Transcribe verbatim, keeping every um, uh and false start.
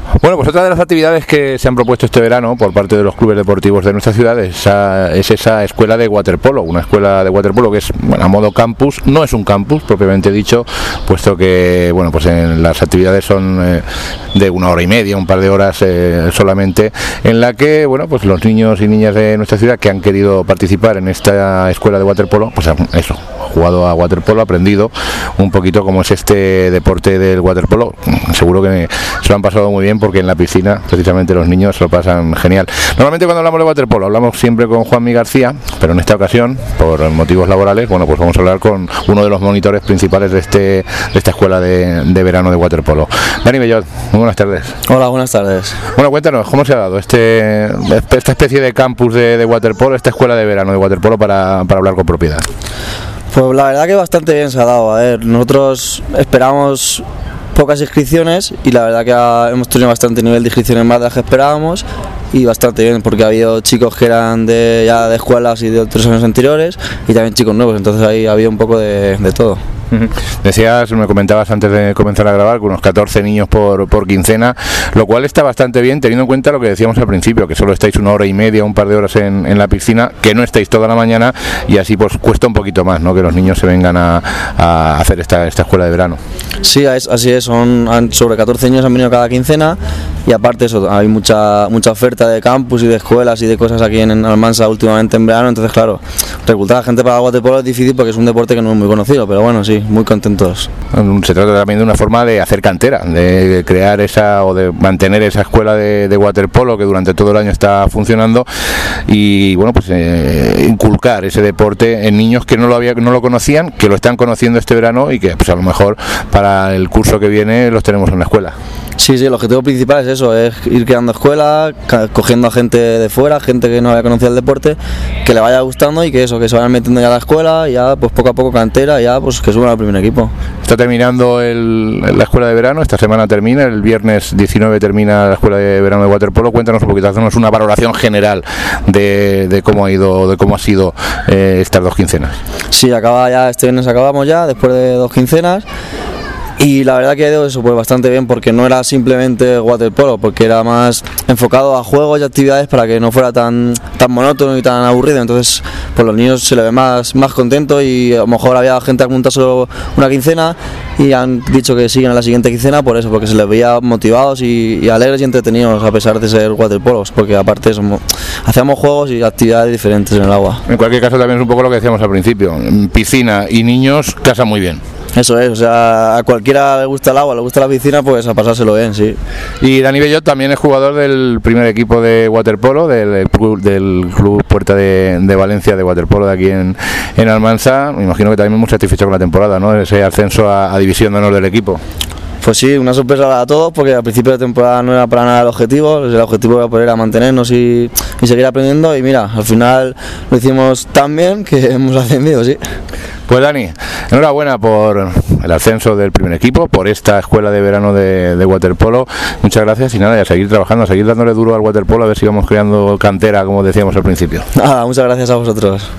Bueno, pues otra de las actividades que se han propuesto este verano por parte de los clubes deportivos de nuestra ciudad es esa, es esa escuela de waterpolo, una escuela de waterpolo que es, bueno, a modo campus, no es un campus propiamente dicho, puesto que, bueno, pues en las actividades son eh, de una hora y media, un par de horas eh, solamente, en la que, bueno, pues los niños y niñas de nuestra ciudad que han querido participar en esta escuela de waterpolo, pues eso, jugado a waterpolo, aprendido un poquito cómo es este deporte del waterpolo. Seguro que se lo han pasado muy bien porque en la piscina precisamente los niños se lo pasan genial. Normalmente cuando hablamos de waterpolo hablamos siempre con Juanmi García, pero en esta ocasión, por motivos laborales, bueno, pues vamos a hablar con uno de los monitores principales de este de esta escuela de, de verano de waterpolo. Dani Bellot, muy buenas tardes. Hola, buenas tardes. Bueno, cuéntanos, ¿cómo se ha dado este esta especie de campus de, de waterpolo, esta escuela de verano de waterpolo para, para hablar con propiedad? Pues la verdad que bastante bien se ha dado. A ver, nosotros esperamos pocas inscripciones y la verdad que ha, hemos tenido bastante nivel de inscripciones más de las que esperábamos y bastante bien porque ha habido chicos que eran de ya de escuelas y de otros años anteriores y también chicos nuevos, entonces ahí había un poco de, de todo. Decías, me comentabas antes de comenzar a grabar, que unos catorce niños por, por quincena, lo cual está bastante bien teniendo en cuenta lo que decíamos al principio, que solo estáis una hora y media, un par de horas en, en la piscina, que no estáis toda la mañana y así pues cuesta un poquito más, ¿no?, que los niños se vengan a, a hacer esta, esta escuela de verano. Sí, así es, son sobre catorce niños han venido cada quincena y aparte eso, hay mucha mucha oferta de campus y de escuelas y de cosas aquí en Almansa últimamente en verano, entonces claro, reclutar a gente para el waterpolo es difícil porque es un deporte que no es muy conocido, pero bueno, sí, muy contentos. Se trata también de una forma de hacer cantera, de crear esa o de mantener esa escuela de, de waterpolo que durante todo el año está funcionando y bueno, pues eh, inculcar ese deporte en niños que no lo había, no lo conocían, que lo están conociendo este verano y que pues a lo mejor para el curso que viene los tenemos en la escuela. Sí, sí, el objetivo principal es eso, es ir creando escuelas, cogiendo a gente de fuera, gente que no había conocido el deporte, que le vaya gustando y que eso, que se vayan metiendo ya a la escuela y ya pues poco a poco cantera, ya pues que suban al primer equipo. Está terminando el, la escuela de verano, esta semana termina, el viernes diecinueve termina la escuela de verano de waterpolo. Cuéntanos un poquito, hacernos una valoración general de, de cómo ha ido, de cómo ha sido eh, estas dos quincenas. Sí, acaba ya, este viernes acabamos ya, después de dos quincenas. Y la verdad que ha ido eso pues bastante bien porque no era simplemente waterpolo, porque era más enfocado a juegos y actividades para que no fuera tan tan monótono y tan aburrido, entonces pues los niños se les ve más, más contentos y a lo mejor había gente que ha montado solo una quincena y han dicho que siguen a la siguiente quincena por eso, porque se les veía motivados y, y alegres y entretenidos a pesar de ser waterpolos, porque aparte somos, hacíamos juegos y actividades diferentes en el agua. En cualquier caso también es un poco lo que decíamos al principio, piscina y niños casan muy bien. Eso es, o sea, a cualquiera le gusta el agua, le gusta la piscina, pues a pasárselo bien, sí. Y Dani Bellot también es jugador del primer equipo de waterpolo, del, del Club Puerta de, de Valencia de waterpolo de aquí en, en Almansa. Me imagino que también muy satisfecho con la temporada, ¿no?, ese ascenso a, a División de Honor del equipo. Pues sí, una sorpresa para todos porque al principio de temporada no era para nada el objetivo, el objetivo era poder a mantenernos y, y seguir aprendiendo y mira, al final lo hicimos tan bien que hemos ascendido, sí. Pues Dani, enhorabuena por el ascenso del primer equipo, por esta escuela de verano de, de waterpolo, muchas gracias y nada, y a seguir trabajando, a seguir dándole duro al waterpolo, a ver si vamos creando cantera como decíamos al principio. Nada, muchas gracias a vosotros.